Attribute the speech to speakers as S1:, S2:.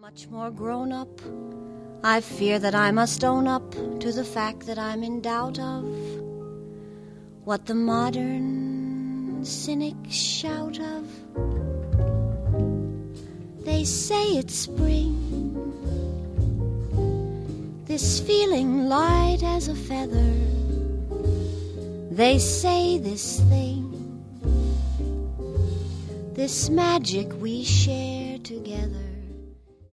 S1: Much more grown up, I fear that I must own up to the fact that I'm in doubt of what the modern cynics shout of. They say it's spring, this feeling light as a feather. They say this thing, this magic we share,